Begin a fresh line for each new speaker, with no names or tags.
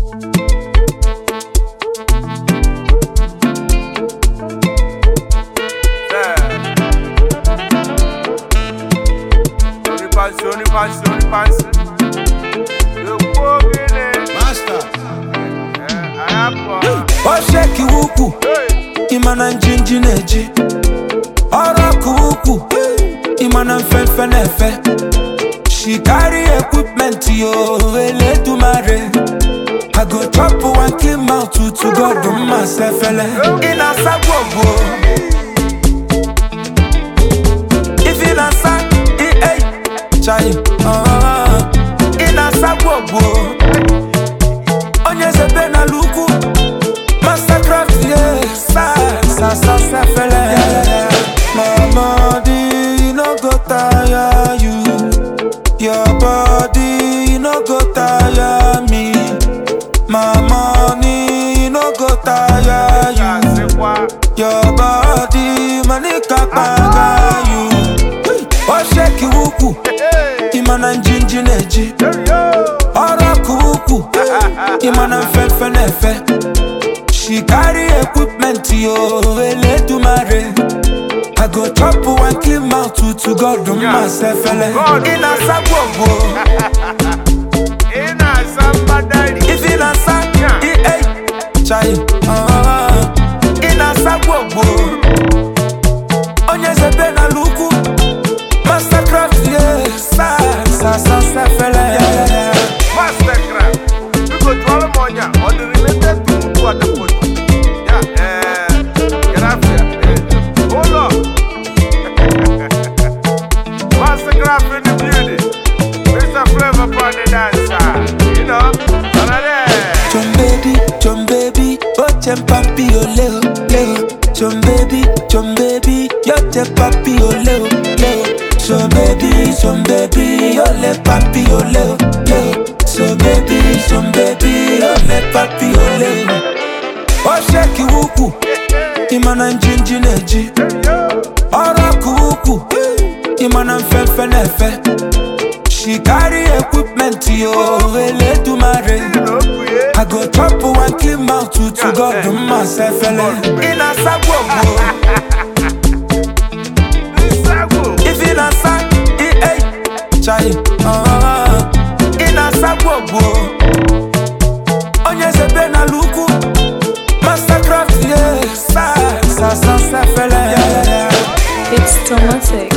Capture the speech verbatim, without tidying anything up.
Only pass, only pass. You go in it, master.
Oh, shake you wuku, imana njinji neji. Ora kuku, imana fenfe nefe. She carry equipment yo, ele to marry. I go chop one kill mouth to to God do myself ele. In a sabobo. If in a sa, eh eh, chai. Ah, in a sabobo. Onye zebe na luku, mastercraft yeah, sa sa sa sa fele. Mama di no go tire you. Your body no go tire me. My money no go tire you. Your body money kapaga you. Oh shake wuku, imana njinji neji. Ora kuku, imana fefe nefe. She carry equipment yo, ele to marry. I go chop one kill mouth to to God do myself ele. In a sabobo,
In a somebody.
if in a sa, eh eh, chai. Ah, in a sabobo. Onye zebe na luku, mastercraft yeah, sa sa sa sa fele.
Mastercraft. We go to all monya on the related to what the put. Yeah, eh, get up here. Hold on. Mastercraft in the building. Mister Flavor for the dancer. You know, all of that.
Chum baby, chum baby, oh chum papi oh leo, leo. Chum baby, chum baby, yo te papi oh leo, leo. So baby, chum baby, yo le papi oh leo, leo. So baby, chum baby, yo le papi oh leo. Oh shake wuku, imana njinji neji. Ora kuku, imana fefe nefe. She carry equipment yo, ele to marry. I go chop one kill mouth to to God do myself ele. In a sabobo, if in a sa, eh eh, chai. Ah, in a sabobo. Onye zebe na luku, mastercraft yeah, sa sa sa sa fele.
It's Tomatic.